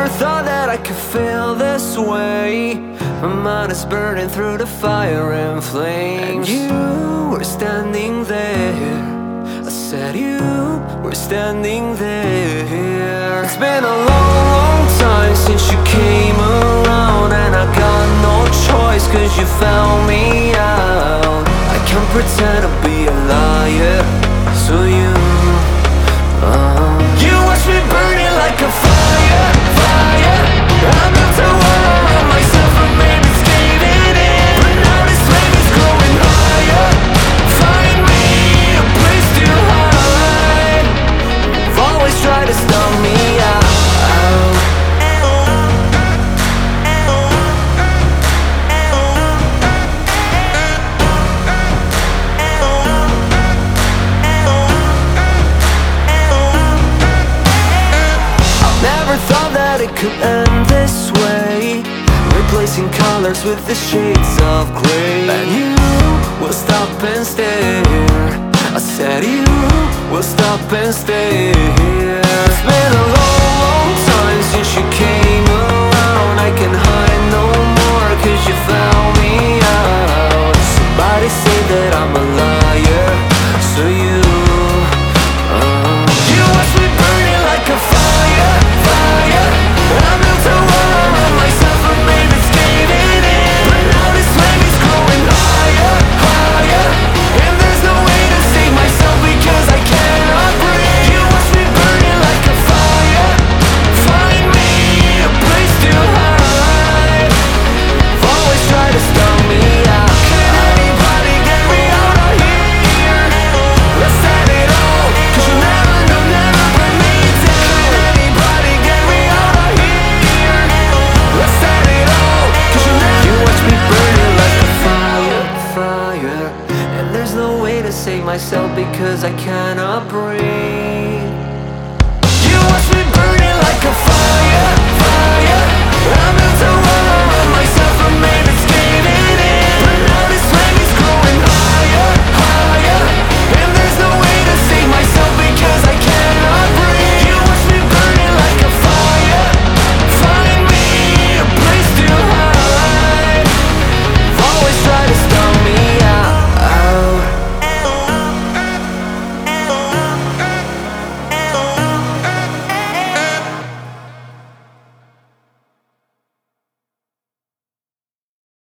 never thought that I could feel this way. My mind is burning through the fire and flames. And you were standing there. I said you were standing there. It's been a long, long time since you came around, and I got no choice cause you found me out. I can't pretend to be a liar, so you watch me burning like a fire, fire. I'm not to worry myself and maybe it's caving in, but now this flame is growing higher. Find me a place to hide. You've always tried to stop me out. Never thought that it could end this way, replacing colors with the shades of grey. And you will stop and stare. I said you will stop and stare. It's been a long, long time since you came around. I can hide no more cause you found me out. Somebody say that I'm a liar, so you watch me burning like a fire, fire. I'm not to worry myself and maybe it's caving in, but now this flame is growing higher, higher. And there's no way to save myself because I cannot breathe. You watch me burning like a fire. Find me a place to hide. You've always tried to stop me out. Can anybody get me out of here? Let's set it all, cause you never know, never bring me down. Can anybody get me out of here? Let's set it all, cause you never. You watch me burning like a fire, fire. And there's no way to save myself because I cannot breathe.